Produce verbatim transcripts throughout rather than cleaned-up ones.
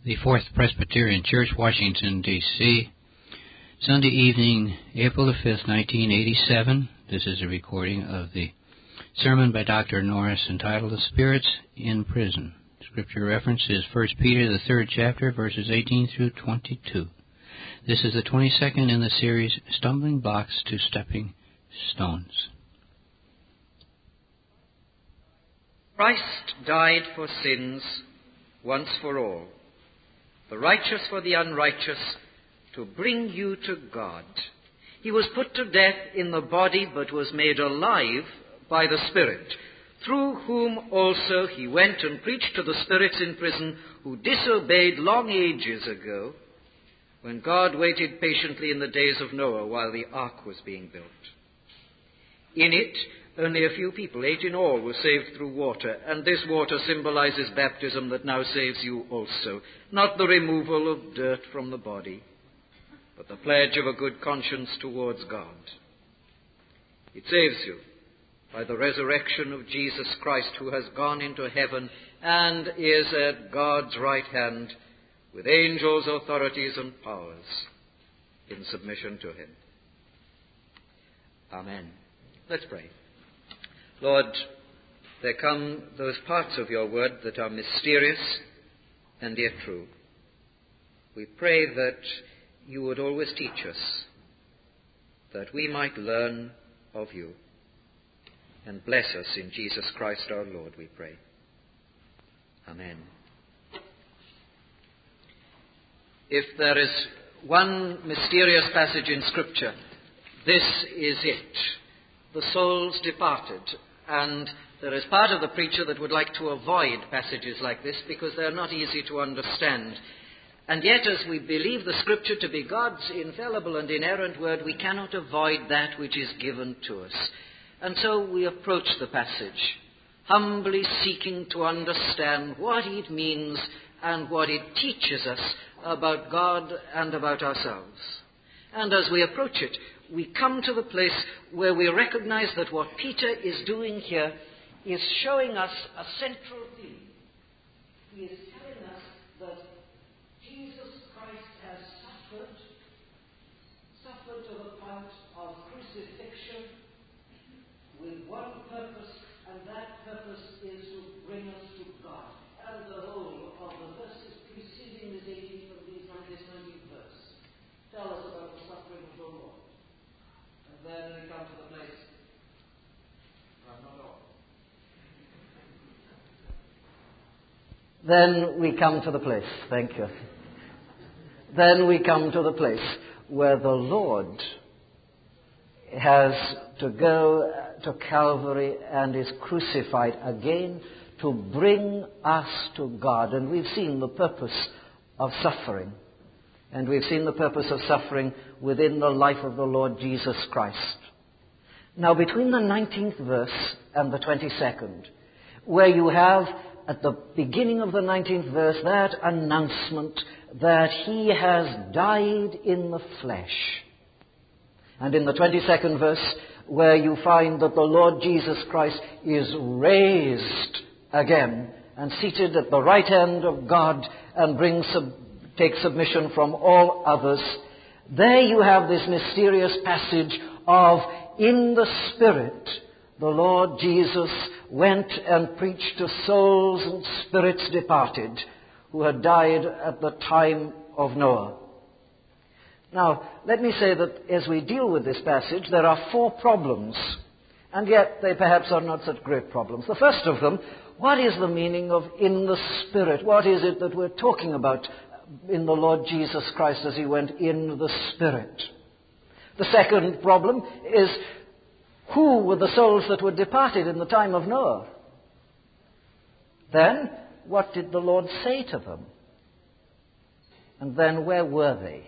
the Fourth Presbyterian Church, Washington, D C Sunday evening, April the fifth, nineteen eighty-seven. This is a recording of the sermon by Doctor Norris entitled The Spirits in Prison. Scripture reference is First Peter, the third chapter, verses eighteen through twenty-two. This is the twenty-second in the series, Stumbling Blocks to Stepping Stones. Christ died for sins once for all, the righteous for the unrighteous, to bring you to God. He was put to death in the body, but was made alive by the Spirit, through whom also he went and preached to the spirits in prison who disobeyed long ages ago, when God waited patiently in the days of Noah while the ark was being built. In it, only a few people, eight in all, were saved through water, and this water symbolizes baptism that now saves you also, not the removal of dirt from the body, but the pledge of a good conscience towards God. It saves you by the resurrection of Jesus Christ, who has gone into heaven and is at God's right hand, with angels, authorities, and powers in submission to him. Amen. Let's pray. Lord, there come those parts of your word that are mysterious and yet true. We pray that you would always teach us, that we might learn of you. And bless us in Jesus Christ our Lord, we pray. Amen. If there is one mysterious passage in Scripture, this is it. The soul's departed. And there is part of the preacher that would like to avoid passages like this because they are not easy to understand. And yet, as we believe the Scripture to be God's infallible and inerrant word, we cannot avoid that which is given to us. And so we approach the passage, humbly seeking to understand what it means and what it teaches us about God and about ourselves. And as we approach it, we come to the place where we recognize that what Peter is doing here is showing us a central theme. He is telling us that Jesus Christ has suffered, suffered to the point of crucifixion with one purpose, and that purpose is to bring us to God. And the whole of the verses preceding this eighteenth of these, this nineteenth verse tell us about the suffering of the Lord. And then we come to the place, well, not all. Then we come to the place, thank you. Then we come to the place where the Lord has to go to Calvary and is crucified again to bring us to God. And we've seen the purpose of suffering. And we've seen the purpose of suffering within the life of the Lord Jesus Christ. Now, between the nineteenth verse and the twenty-second, where you have at the beginning of the nineteenth verse that announcement that he has died in the flesh. And in the twenty-second verse, where you find that the Lord Jesus Christ is raised again and seated at the right hand of God and brings sub- takes submission from all others, there you have this mysterious passage of, in the Spirit, the Lord Jesus went and preached to souls and spirits departed who had died at the time of Noah. Now, let me say that as we deal with this passage, there are four problems, and yet they perhaps are not such great problems. The first of them, what is the meaning of in the Spirit? What is it that we're talking about in the Lord Jesus Christ as he went in the Spirit? The second problem is, who were the souls that were departed in the time of Noah? Then, what did the Lord say to them? And then, where were they?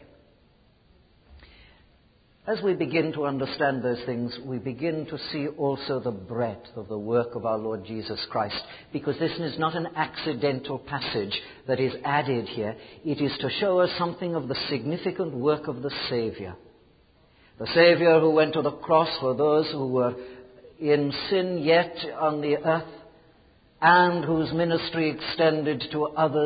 As we begin to understand those things, we begin to see also the breadth of the work of our Lord Jesus Christ, because this is not an accidental passage that is added here. It is to show us something of the significant work of the Savior. The Savior who went to the cross for those who were in sin yet on the earth, and whose ministry extended to others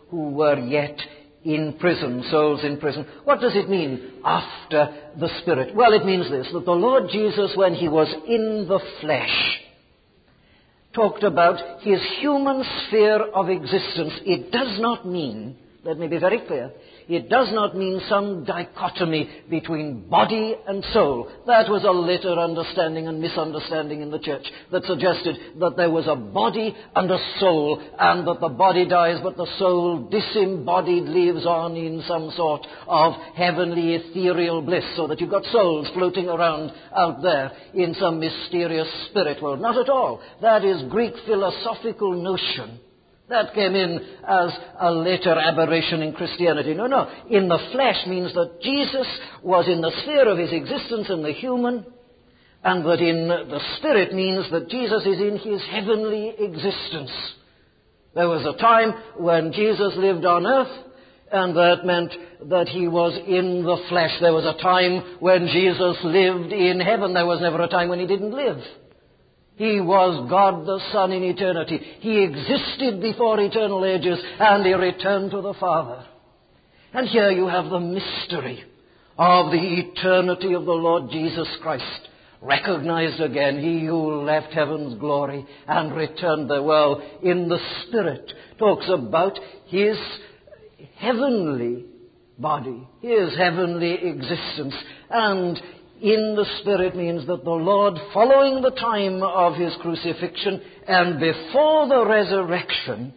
who were yet in prison, souls in prison. What does it mean, after the Spirit? Well, it means this, that the Lord Jesus, when he was in the flesh, talked about his human sphere of existence. It does not mean, let me be very clear, it does not mean some dichotomy between body and soul. That was a later understanding and misunderstanding in the church that suggested that there was a body and a soul, and that the body dies but the soul disembodied lives on in some sort of heavenly ethereal bliss, so that you've got souls floating around out there in some mysterious spirit world. Not at all. That is Greek philosophical notion. That came in as a later aberration in Christianity. No, no. In the flesh means that Jesus was in the sphere of his existence in the human, and that in the spirit means that Jesus is in his heavenly existence. There was a time when Jesus lived on earth, and that meant that he was in the flesh. There was a time when Jesus lived in heaven. There was never a time when he didn't live. He was God the Son in eternity. He existed before eternal ages, and he returned to the Father. And here you have the mystery of the eternity of the Lord Jesus Christ, recognized again. He who left heaven's glory and returned there. Well, in the Spirit, talks about his heavenly body, his heavenly existence. And in the Spirit means that the Lord, following the time of his crucifixion and before the resurrection,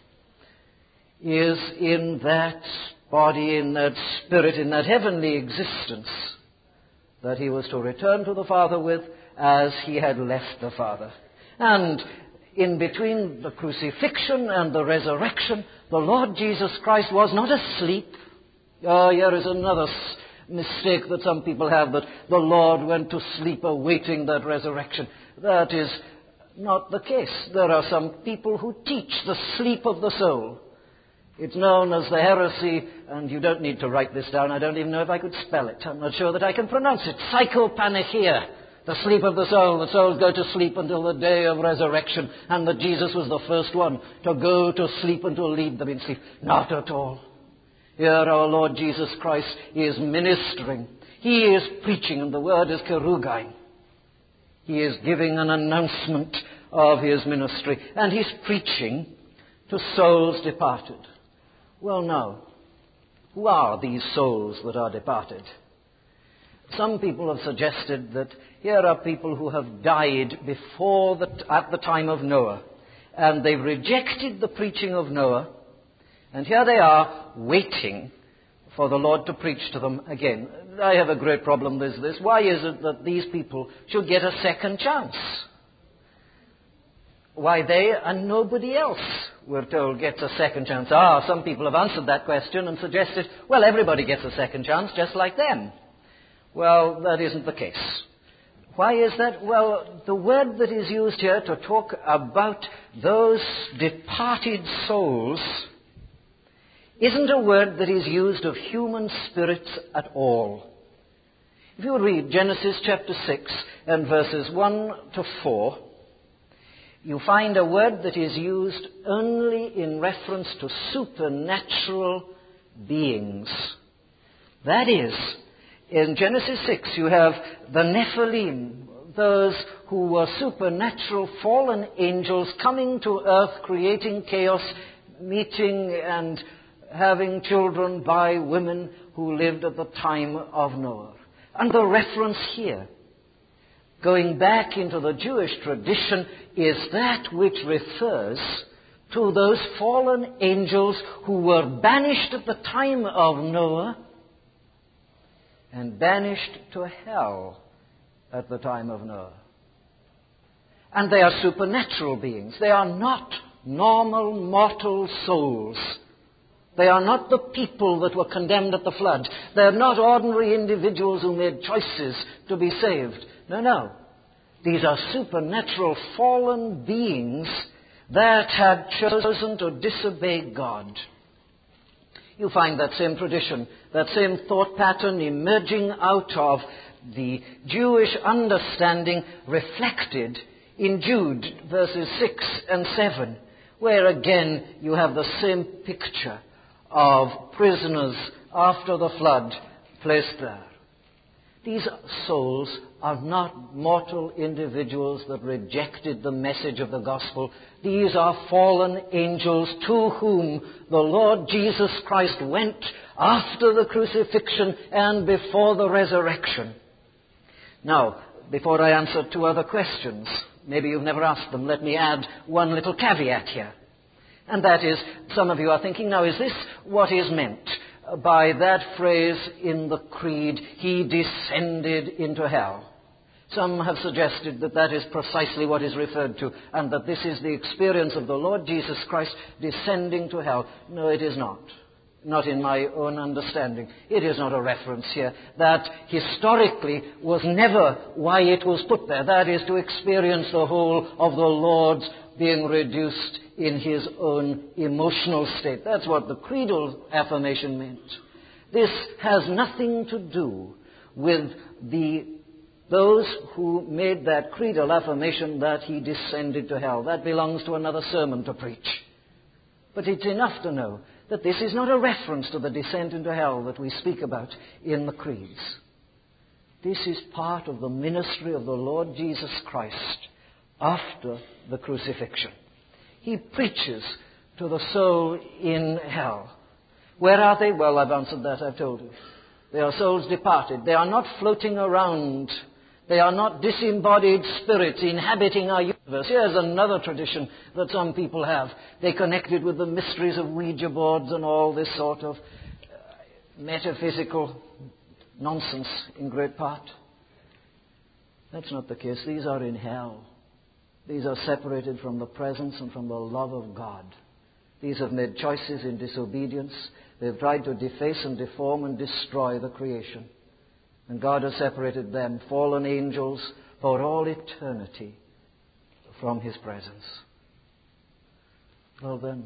is in that body, in that spirit, in that heavenly existence that he was to return to the Father with, as he had left the Father. And in between the crucifixion and the resurrection, the Lord Jesus Christ was not asleep. Oh, here is another s- mistake that some people have, that the Lord went to sleep awaiting that resurrection. That is not the case. There are some people who teach the sleep of the soul. It's known as the heresy, and you don't need to write this down. I don't even know if I could spell it. I'm not sure that I can pronounce it. Psychopanechia, the sleep of the soul. The souls go to sleep until the day of resurrection, and that Jesus was the first one to go to sleep and to lead them in sleep. Not at all. Here our Lord Jesus Christ is ministering. He is preaching, and the word is kerugai. He is giving an announcement of his ministry, and he's preaching to souls departed. Well, now, who are these souls that are departed? Some people have suggested that here are people who have died before the, at the time of Noah, and they've rejected the preaching of Noah, and here they are waiting for the Lord to preach to them again. I have a great problem with this. Why is it that these people should get a second chance? Why they and nobody else, we're told, gets a second chance. Ah, some people have answered that question and suggested, well, everybody gets a second chance just like them. Well, that isn't the case. Why is that? Well, the word that is used here to talk about those departed souls isn't a word that is used of human spirits at all. If you read Genesis chapter six and verses one to four, you find a word that is used only in reference to supernatural beings. That is, in Genesis six you have the Nephilim, those who were supernatural fallen angels coming to earth, creating chaos, meeting and having children by women who lived at the time of Noah. And the reference here, going back into the Jewish tradition, is that which refers to those fallen angels who were banished at the time of Noah and banished to hell at the time of Noah. And they are supernatural beings. They are not normal mortal souls. They are not the people that were condemned at the flood. They are not ordinary individuals who made choices to be saved. No, no. These are supernatural fallen beings that had chosen to disobey God. You find that same tradition, that same thought pattern emerging out of the Jewish understanding reflected in Jude verses six and seven, where again you have the same picture of prisoners after the flood placed there. These souls are not mortal individuals that rejected the message of the gospel. These are fallen angels to whom the Lord Jesus Christ went after the crucifixion and before the resurrection. Now, before I answer two other questions, maybe you've never asked them, let me add one little caveat here. And that is, some of you are thinking, now is this what is meant by that phrase in the Creed, he descended into hell? Some have suggested that that is precisely what is referred to, and that this is the experience of the Lord Jesus Christ descending to hell. No, it is not. Not in my own understanding. It is not a reference here. That historically was never why it was put there. That is to experience the whole of the Lord's being reduced in his own emotional state. That's what the creedal affirmation meant. This has nothing to do with the those who made that creedal affirmation that he descended to hell. That belongs to another sermon to preach. But it's enough to know that this is not a reference to the descent into hell that we speak about in the creeds. This is part of the ministry of the Lord Jesus Christ after the crucifixion. He preaches to the soul in hell. Where are they? Well, I've answered that, I've told you. They are souls departed. They are not floating around. They are not disembodied spirits inhabiting our universe. Here's another tradition that some people have. They connected with the mysteries of Ouija boards and all this sort of uh, metaphysical nonsense in great part. That's not the case. These are in hell. These are separated from the presence and from the love of God. These have made choices in disobedience. They've tried to deface and deform and destroy the creation. And God has separated them, fallen angels, for all eternity from his presence. Well then,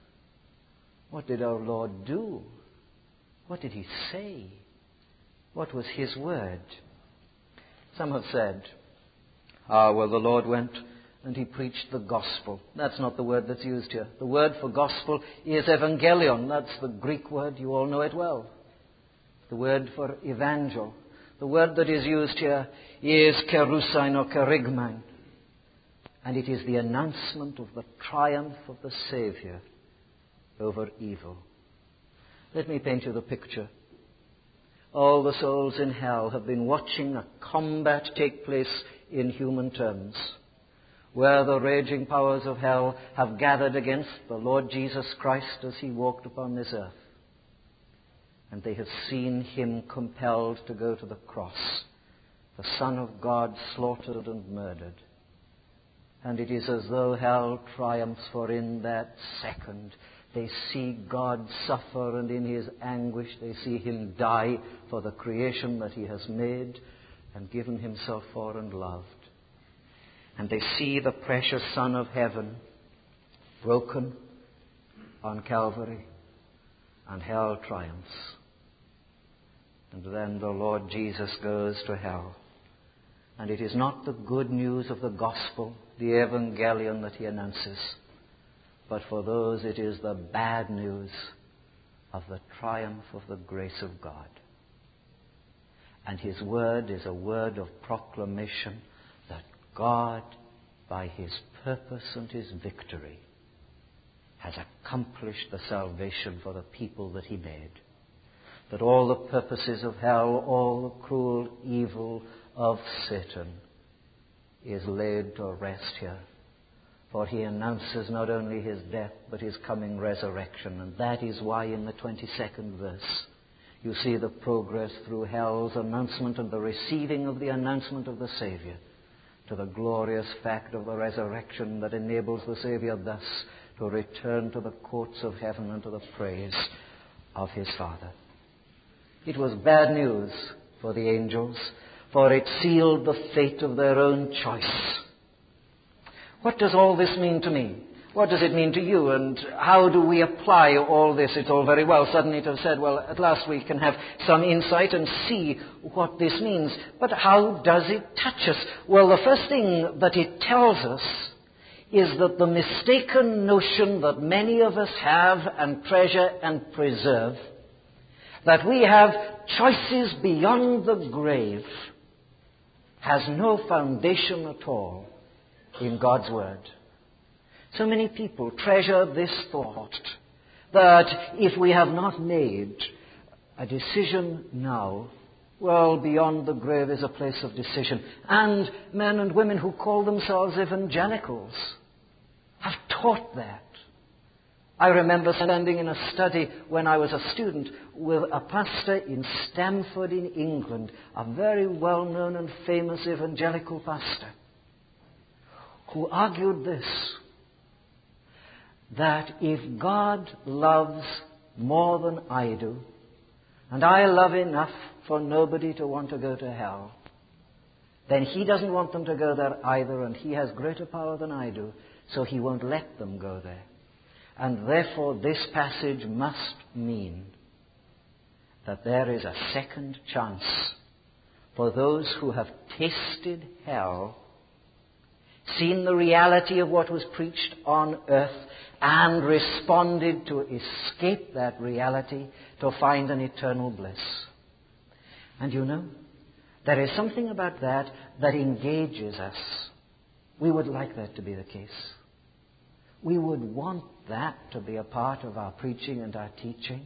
what did our Lord do? What did he say? What was his word? Some have said, ah, well, the Lord went and he preached the gospel. That's not the word that's used here. The word for gospel is evangelion. That's the Greek word. You all know it well. The word for evangel. The word that is used here is kerusain or kerygmain. And it is the announcement of the triumph of the Savior over evil. Let me paint you the picture. All the souls in hell have been watching a combat take place in human terms, where the raging powers of hell have gathered against the Lord Jesus Christ as he walked upon this earth. And they have seen him compelled to go to the cross, the Son of God slaughtered and murdered. And it is as though hell triumphs, for in that second they see God suffer, and in his anguish they see him die for the creation that he has made and given himself for and loved. And they see the precious Son of Heaven broken on Calvary, and hell triumphs. And then the Lord Jesus goes to hell. And it is not the good news of the gospel, the evangelion that he announces, but for those it is the bad news of the triumph of the grace of God. And his word is a word of proclamation that God, by his purpose and his victory, has accomplished the salvation for the people that he made. That all the purposes of hell, all the cruel evil of Satan is laid to rest here. For he announces not only his death, but his coming resurrection. And that is why in the twenty-second verse, you see the progress through hell's announcement and the receiving of the announcement of the Savior, to the glorious fact of the resurrection that enables the Savior thus to return to the courts of heaven and to the praise of his Father. It was bad news for the angels, for it sealed the fate of their own choice. What does all this mean to me? What does it mean to you? And how do we apply all this? It's all very well suddenly to have said, well, at last we can have some insight and see what this means. But how does it touch us? Well, the first thing that it tells us is that the mistaken notion that many of us have and treasure and preserve, that we have choices beyond the grave, has no foundation at all in God's Word. So many people treasure this thought that if we have not made a decision now, well, beyond the grave is a place of decision. And men and women who call themselves evangelicals have taught that. I remember standing in a study when I was a student with a pastor in Stamford in England, a very well-known and famous evangelical pastor, who argued this, that if God loves more than I do, and I love enough for nobody to want to go to hell, then he doesn't want them to go there either, and he has greater power than I do, so he won't let them go there. And therefore this passage must mean that there is a second chance for those who have tasted hell, seen the reality of what was preached on earth, and responded to escape that reality to find an eternal bliss. And you know, there is something about that that engages us. We would like that to be the case. We would want that to be a part of our preaching and our teaching.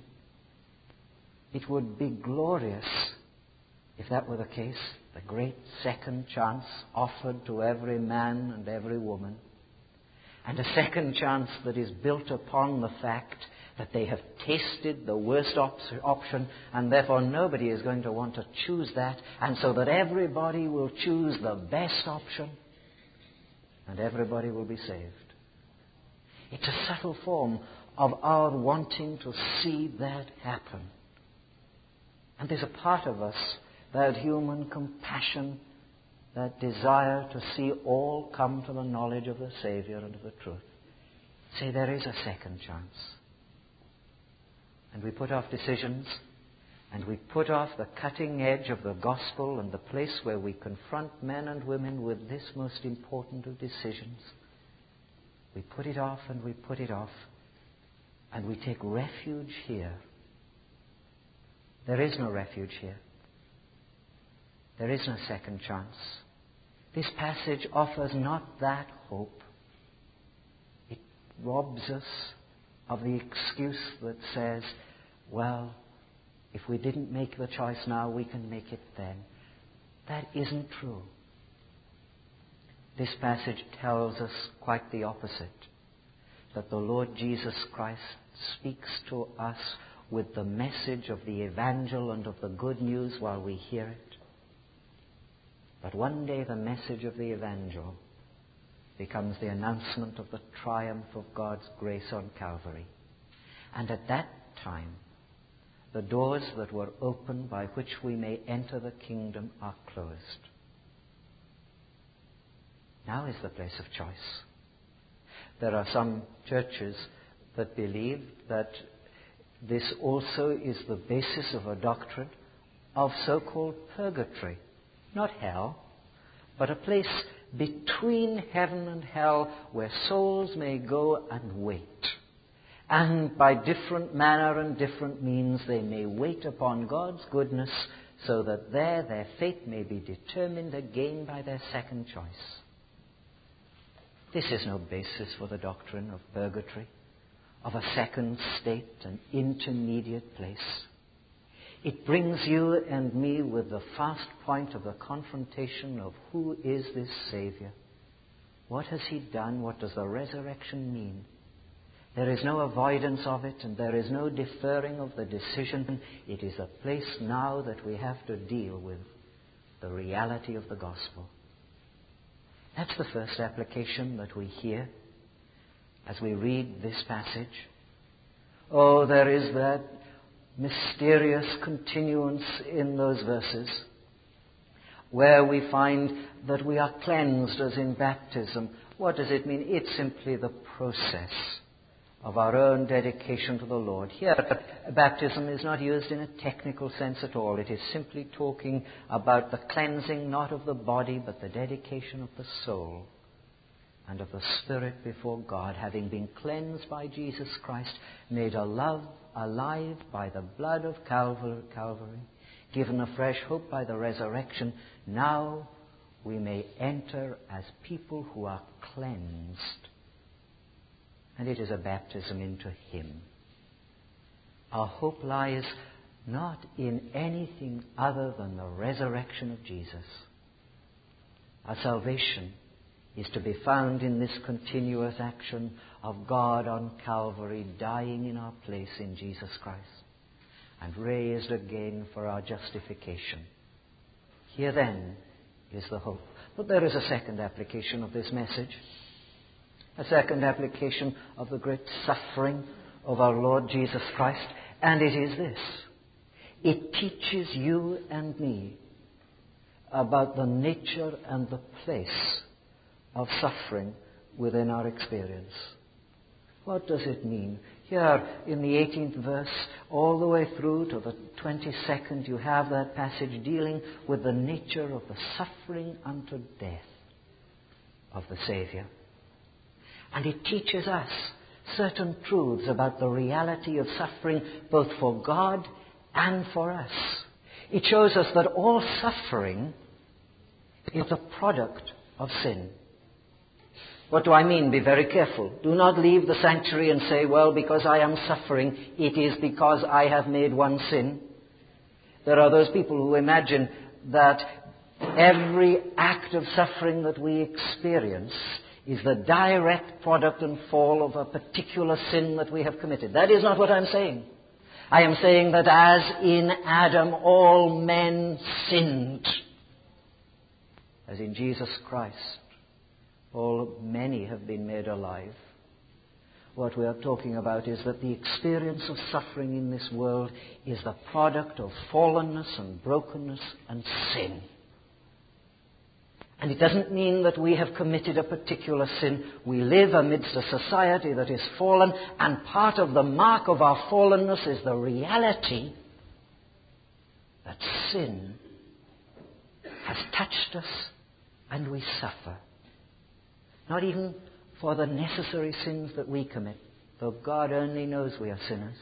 It would be glorious if that were the case, the great second chance offered to every man and every woman. And a second chance that is built upon the fact that they have tasted the worst op- option, and therefore nobody is going to want to choose that, and so that everybody will choose the best option, and everybody will be saved. It's a subtle form of our wanting to see that happen. And there's a part of us, that human compassion, that desire to see all come to the knowledge of the Savior and of the truth. Say, there is a second chance. And we put off decisions, and we put off the cutting edge of the gospel and the place where we confront men and women with this most important of decisions. We put it off and we put it off, and we take refuge here. There is no refuge here. There is no second chance. This passage offers not that hope. It robs us of the excuse that says, well, if we didn't make the choice now, we can make it then. That isn't true. This passage tells us quite the opposite, that the Lord Jesus Christ speaks to us with the message of the evangel and of the good news while we hear it. But one day the message of the evangel becomes the announcement of the triumph of God's grace on Calvary. And at that time, the doors that were open by which we may enter the kingdom are closed. Now is the place of choice. There are some churches that believe that this also is the basis of a doctrine of so-called purgatory. Not hell, but a place between heaven and hell where souls may go and wait. And by different manner and different means they may wait upon God's goodness, so that there their fate may be determined again by their second choice. This is no basis for the doctrine of purgatory, of a second state, an intermediate place. It brings you and me with the fast point of the confrontation of who is this Savior. What has He done? What does the resurrection mean? There is no avoidance of it, and there is no deferring of the decision. It is a place now that we have to deal with the reality of the gospel. That's the first application that we hear as we read this passage. Oh, there is that mysterious continuance in those verses where we find that we are cleansed as in baptism. What does it mean? It's simply the process of our own dedication to the Lord. Here, baptism is not used in a technical sense at all. It is simply talking about the cleansing not of the body but the dedication of the soul and of the Spirit before God, having been cleansed by Jesus Christ, made alive, alive by the blood of Calvary, Calvary, given a fresh hope by the resurrection, now we may enter as people who are cleansed. And it is a baptism into Him. Our hope lies not in anything other than the resurrection of Jesus. Our salvation is to be found in this continuous action of God on Calvary, dying in our place in Jesus Christ, and raised again for our justification. Here then is the hope. But there is a second application of this message. A second application of the great suffering of our Lord Jesus Christ. And it is this. It teaches you and me about the nature and the place of suffering within our experience. What does it mean? Here in the eighteenth verse, all the way through to the twenty-second, you have that passage dealing with the nature of the suffering unto death of the Savior. And it teaches us certain truths about the reality of suffering both for God and for us. It shows us that all suffering is a product of sin. What do I mean? Be very careful. Do not leave the sanctuary and say, well, because I am suffering, it is because I have made one sin. There are those people who imagine that every act of suffering that we experience is the direct product and fall of a particular sin that we have committed. That is not what I'm saying. I am saying that as in Adam all men sinned, as in Jesus Christ all many have been made alive. What we are talking about is that the experience of suffering in this world is the product of fallenness and brokenness and sin. And it doesn't mean that we have committed a particular sin. We live amidst a society that is fallen, and part of the mark of our fallenness is the reality that sin has touched us and we suffer. Not even for the necessary sins that we commit, though God only knows we are sinners.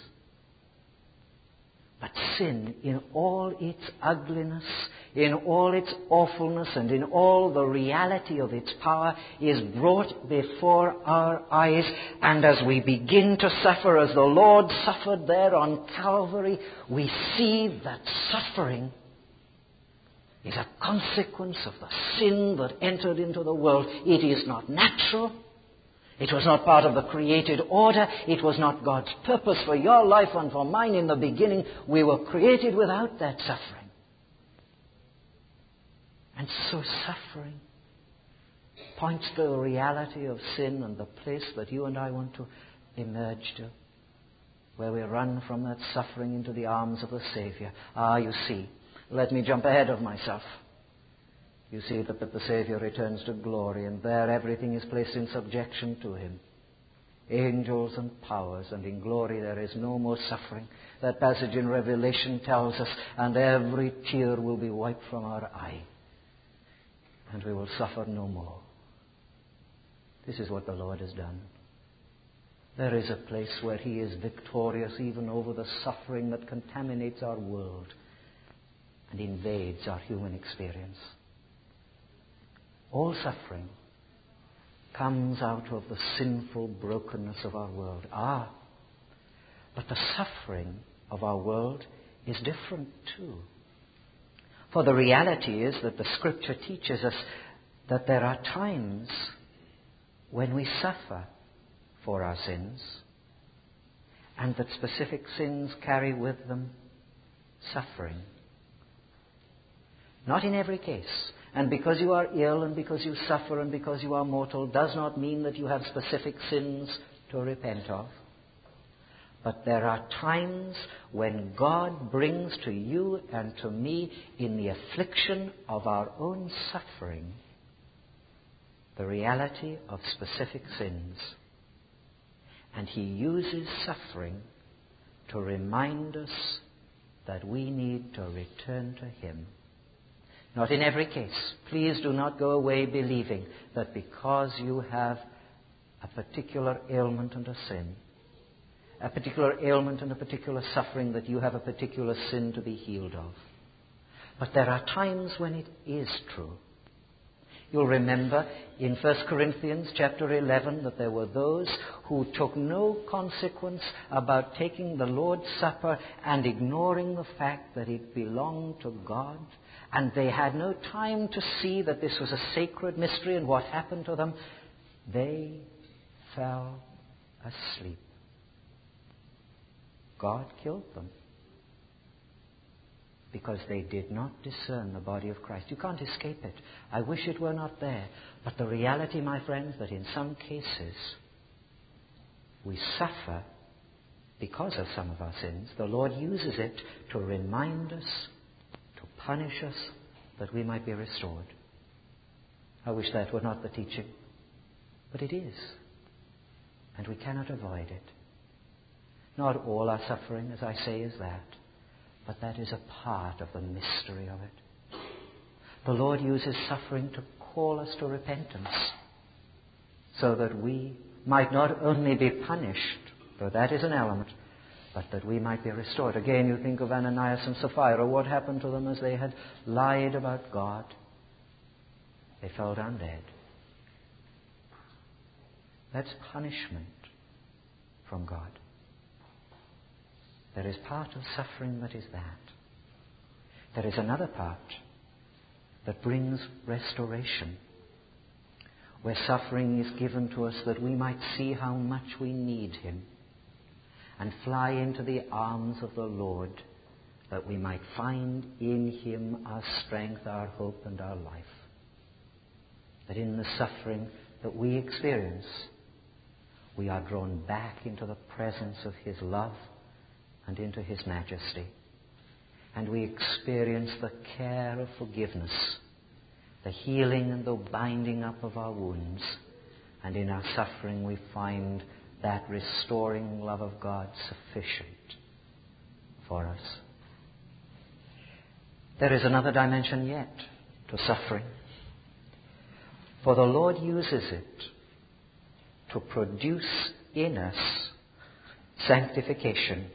But sin, in all its ugliness, in all its awfulness, and in all the reality of its power, is brought before our eyes. And as we begin to suffer, as the Lord suffered there on Calvary, we see that suffering is a consequence of the sin that entered into the world. It is not natural. It was not part of the created order. It was not God's purpose for your life and for mine in the beginning. We were created without that suffering. And so suffering points to the reality of sin and the place that you and I want to emerge to, where we run from that suffering into the arms of the Savior. Ah, you see, let me jump ahead of myself. You see that, that the Savior returns to glory, and there everything is placed in subjection to Him. Angels and powers, and in glory there is no more suffering. That passage in Revelation tells us, and every tear will be wiped from our eye, and we will suffer no more. This is what the Lord has done. There is a place where He is victorious even over the suffering that contaminates our world and invades our human experience. All suffering comes out of the sinful brokenness of our world. Ah, but the suffering of our world is different too. For the reality is that the Scripture teaches us that there are times when we suffer for our sins, and that specific sins carry with them suffering. Not in every case. And because you are ill and because you suffer and because you are mortal does not mean that you have specific sins to repent of. But there are times when God brings to you and to me in the affliction of our own suffering the reality of specific sins. And He uses suffering to remind us that we need to return to Him, Not in every case. Please do not go away believing that because you have a particular ailment and a sin, a particular ailment and a particular suffering, that you have a particular sin to be healed of. But there are times when it is true. You'll remember in First Corinthians chapter eleven that there were those who took no consequence about taking the Lord's Supper and ignoring the fact that it belonged to God. And they had no time to see that this was a sacred mystery. And what happened to them? They fell asleep. God killed them because they did not discern the body of Christ. You can't escape it. I wish it were not there. But the reality, my friends, that in some cases we suffer because of some of our sins. The Lord uses it to remind us, to punish us, that we might be restored. I wish that were not the teaching, but it is. And we cannot avoid it. Not all our suffering, as I say, is that. But that is a part of the mystery of it. The Lord uses suffering to call us to repentance, so that we might not only be punished, though that is an element, but that we might be restored. Again, you think of Ananias and Sapphira. What happened to them as they had lied about God? They fell down dead. That's punishment from God. There is part of suffering that is that. There is another part that brings restoration, where suffering is given to us that we might see how much we need Him and fly into the arms of the Lord, that we might find in Him our strength, our hope, and our life. That in the suffering that we experience, we are drawn back into the presence of His love and into His majesty. And we experience the care of forgiveness, the healing and the binding up of our wounds. And in our suffering we find that restoring love of God sufficient for us. There is another dimension yet to suffering. For the Lord uses it to produce in us sanctification.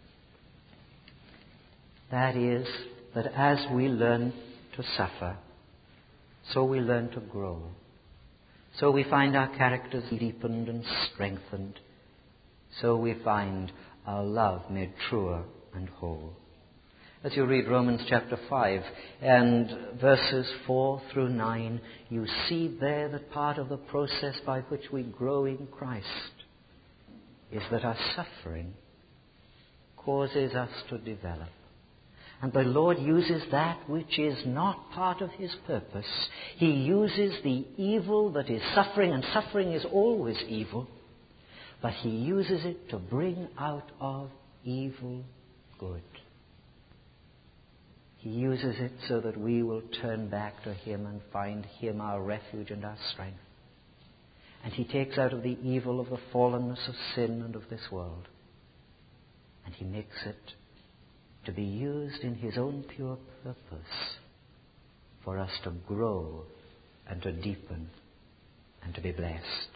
That is, that as we learn to suffer, so we learn to grow. So we find our characters deepened and strengthened. So we find our love made truer and whole. As you read Romans chapter five and verses four through nine, you see there that part of the process by which we grow in Christ is that our suffering causes us to develop. And the Lord uses that which is not part of His purpose. He uses the evil that is suffering, and suffering is always evil, but He uses it to bring out of evil good. He uses it so that we will turn back to Him and find Him our refuge and our strength. And He takes out of the evil of the fallenness of sin and of this world, and He makes it to be used in His own pure purpose for us to grow and to deepen and to be blessed.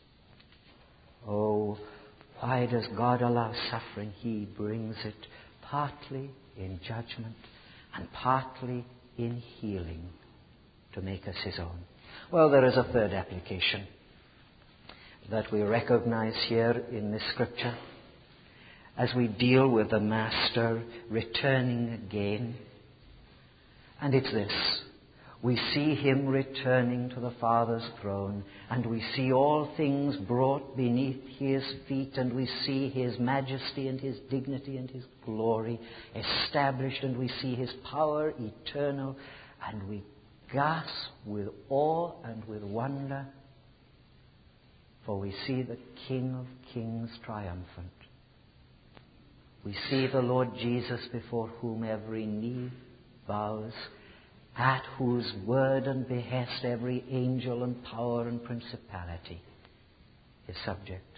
Oh, why does God allow suffering? He brings it partly in judgment and partly in healing to make us His own. Well, there is a third application that we recognize here in this scripture as we deal with the Master returning again. And it's this. We see Him returning to the Father's throne, and we see all things brought beneath His feet, and we see His majesty and His dignity and His glory established, and we see His power eternal, and we gasp with awe and with wonder, for we see the King of Kings triumphant. We see the Lord Jesus before whom every knee bows, at whose word and behest every angel and power and principality is subject.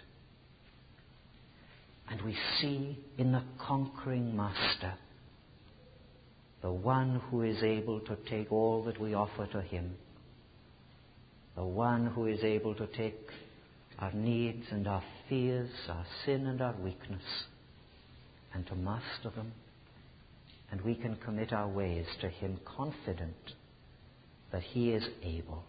And we see in the conquering Master the one who is able to take all that we offer to him, the one who is able to take our needs and our fears, our sin and our weakness, and to master them, and we can commit our ways to him, confident that he is able.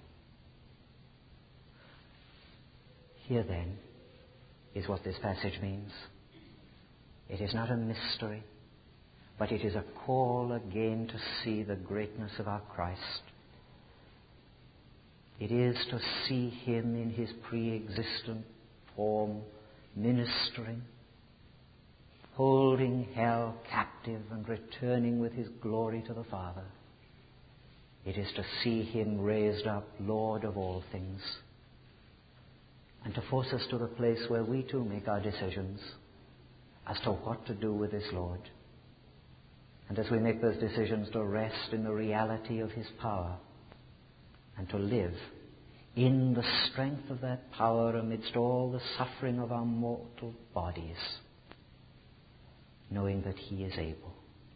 Here then is what this passage means. It is not a mystery, but it is a call again to see the greatness of our Christ. It is to see him in his pre-existent form, ministering, holding hell captive and returning with his glory to the Father. It is to see him raised up, Lord of all things, and to force us to the place where we too make our decisions as to what to do with this Lord. And as we make those decisions, to rest in the reality of his power and to live in the strength of that power amidst all the suffering of our mortal bodies, knowing that he is able.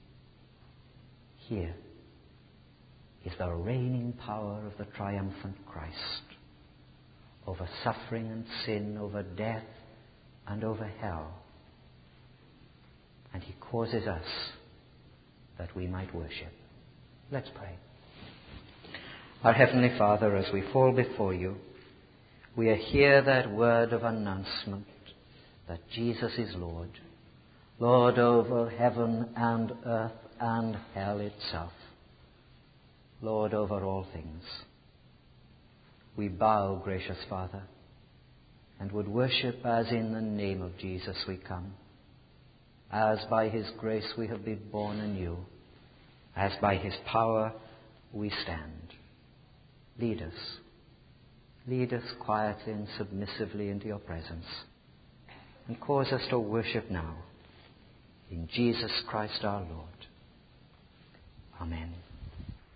Here is the reigning power of the triumphant Christ over suffering and sin, over death and over hell. And he causes us that we might worship. Let's pray. Our Heavenly Father, as we fall before you, we hear that word of announcement that Jesus is Lord, Lord over heaven and earth and hell itself, Lord over all things. We bow, gracious Father, and would worship as in the name of Jesus we come, as by his grace we have been born anew, as by his power we stand. Lead us. Lead us quietly and submissively into your presence, and cause us to worship now in Jesus Christ our Lord. Amen.